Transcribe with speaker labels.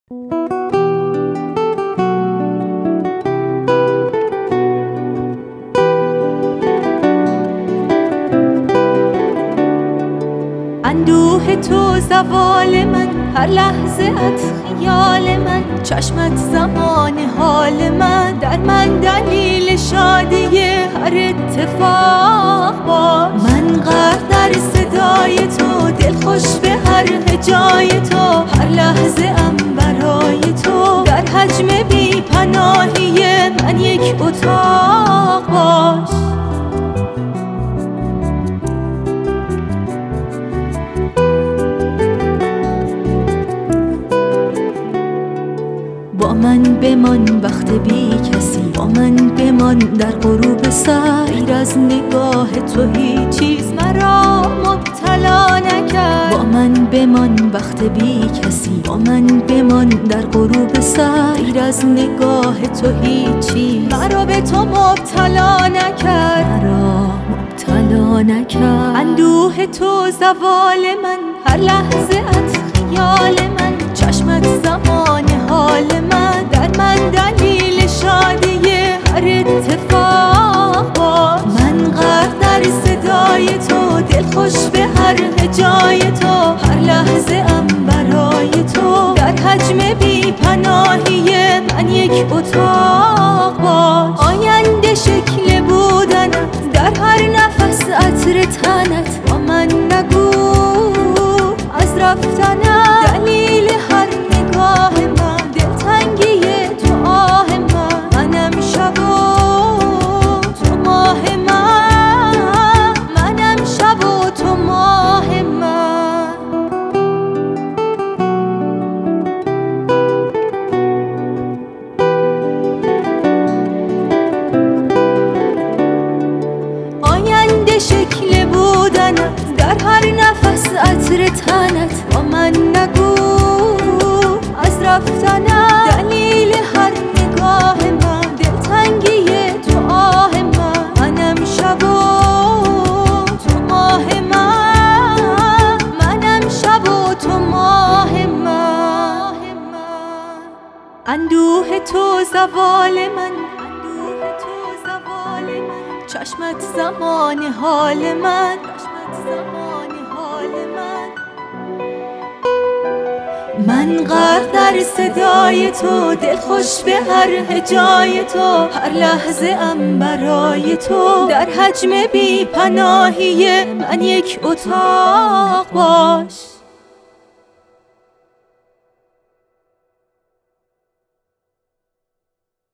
Speaker 1: اندوه تو زوال من، هر لحظه ات خیال من، چشمت زمان حال من، در من دلیل شادی هر اتفاق باش. من غرق در صدای تو، دل خوش به هر هجای تو، هر لحظه ام برای تو، در حجم بی پناهی من یک اتاق باش. با من بمان وقت بی کسی، با من بمان در غروب سیر، از نگاه تو هیچ چیز مرا مبتلا نکرد. با من بمان وقت بی کسی، با من بمان در غروب سیر، از نگاه تو هیچ چیز مرا به تو مبتلا نکرد، اندوه تو زوال من، هر لحظه ات خیال من، چشمت زمان حال من، در من دلیل شادی هر اتفاق باش. من غرق در صدای تو، دل خوش به هر هجای تو، هر لحظه ام برای تو، در حجم بی پناهی من یک اتاق باش. آینده شکل بودنت، در هر نفس عطر تنت، با من نگو از رفتنت دلیل هر نگاه من، دلتنگی تو آه من، منم شب و تو ماه من، منم شب و تو ماه من. آینده شکل بودنت، در هر نفس عطر تنت، با من نگو از رفتنت دلیل هر نگاه من، دلتنگی تو آه من، منم شب و تو ماه من، منم شب و تو ماه من. اندوه تو زوال من، چشمت زمان حال من، من غرق در صدای تو، دل خوش به هر هجای تو، هر لحظه ام برای تو، در حجم بی پناهی من یک اتاق باش.